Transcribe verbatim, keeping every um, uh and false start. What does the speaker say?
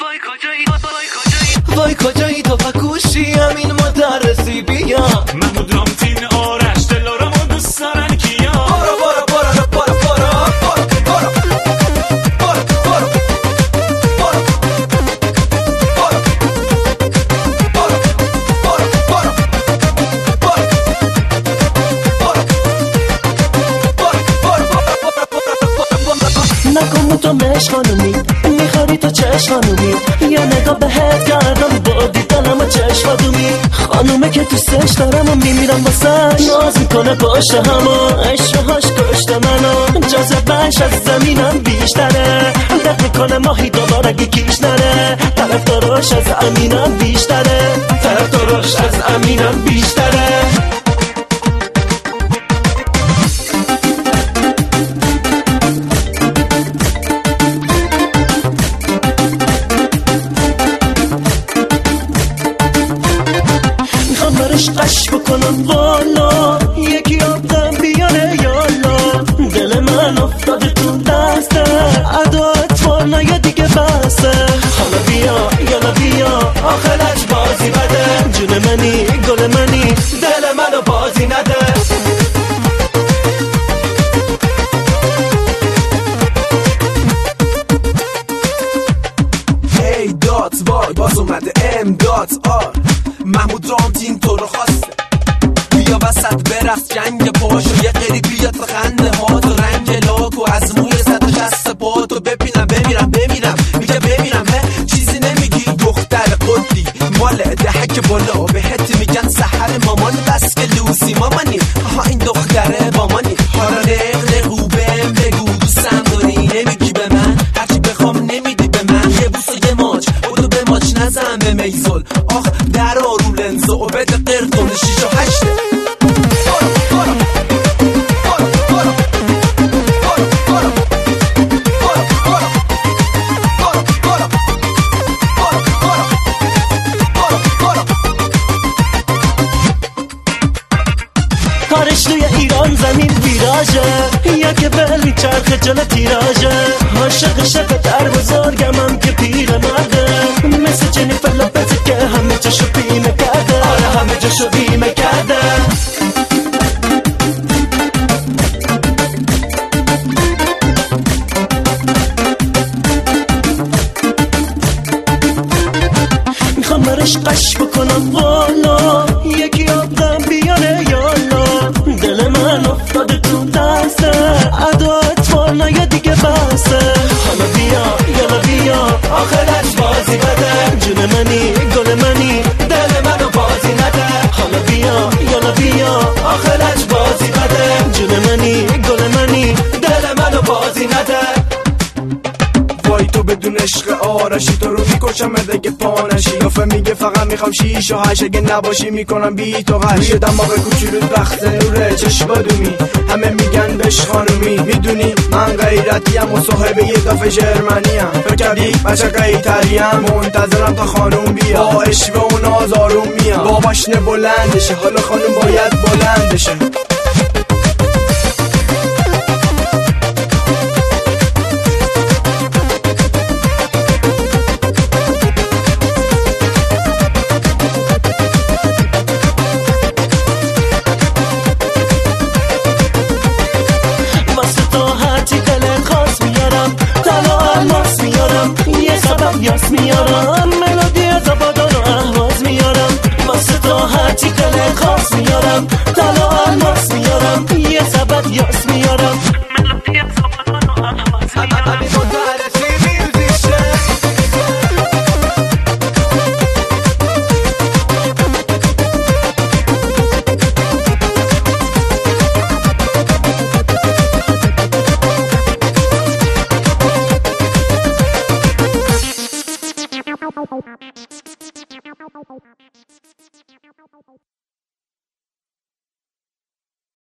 وای کجایی تو پکوشی همین مدرسی بیا محمود رامتین آرش دلارمو دوست دارن کیا برو برو برو برو برو برو برو برو نکن تو مش خانومی میخوری تو چش خانومی یا نگاه بهت کردم با دیدنم و چشم دومی خانومه که دوستش دارم و میمیرم واسش ناز میکنه پشت همو عشقهاش کشته منو جاذبه‌اش از زمینم بیشتره دق میکنه ماهی دوبار اگه کیش نره طرفداراش از امینم بیشتره طرفداراش از امینم بیشتره قش بکنم والا یکی آبدم بیاره یالا دل من افتاده تو دسته ادا اتفار یه دیگه بسته حالا بیا یالا بیا آخرش بازی بده جون منی گل منی دل منو بازی نده ای دات وای باز اومده ام دات آر محمود رامتین تو رو خواسته بیا وسط برقص جنگ پاشو یه قری بیاد خنده ها تو رنگ لاکو از موی صد و شست پا تو ببینم بمیرم بمیرم میگه بمیرم he چیزی نمیگی دختر قدی مال دهک بالا بهت میگن سحر مامان بس که لوسی مامانی ها این دختره مامانی حالا نقل قوبم بگو دوستم داری نمیگی به من هرچی بخوام نمیدی به من یه بوس و یه ماچ بودو به ماچ نزن به میزل آخ در آرو لنزو و بده قرطون شیش و هشته کارش توی ایران زمین ویراژه یا که بلی چرخ جل تیراژه عاشق شب در بزرگم هم که پیر مرده مثل جنیفر لوپز که همه جاشو بیمه کرده آره همه جاشو بیمه کرده میخوام برش قش بکنم والا یکی آبدم بیاره یالا دل من افتاده تو دسته ادا اتفار یه دیگه بسته حالا بیا یالا بیا آخرش بازی بده جون منی گل منی دل منو بازی نده حالا بیا یالا بیا آخرش بازی بده جون منی گل منی دل منو بازی نده وای تو بدون عشق آرشی تو رو میکشم اگه پانشی یافه میگه فقط میخوام شیش و هش اگه نباشی میکنم بی تو هش یه دماغ کوچولو وقت نوره چشم بادومی همه میگن بش خانومی میدونی من غیرتیم و صاحب یه دافه جرمنیم فکر کردی بچه قیتریم منتظرم تا خانوم بیا با عشق و ناز آروم میام با باشنه بلندشه حالا خانوم باید بلندشه یاس میارم ملودی زبادان و اهواز میارم واسه تو هرچی دلت خواست میارم طلا الماس میارم یه سبب یاس میارم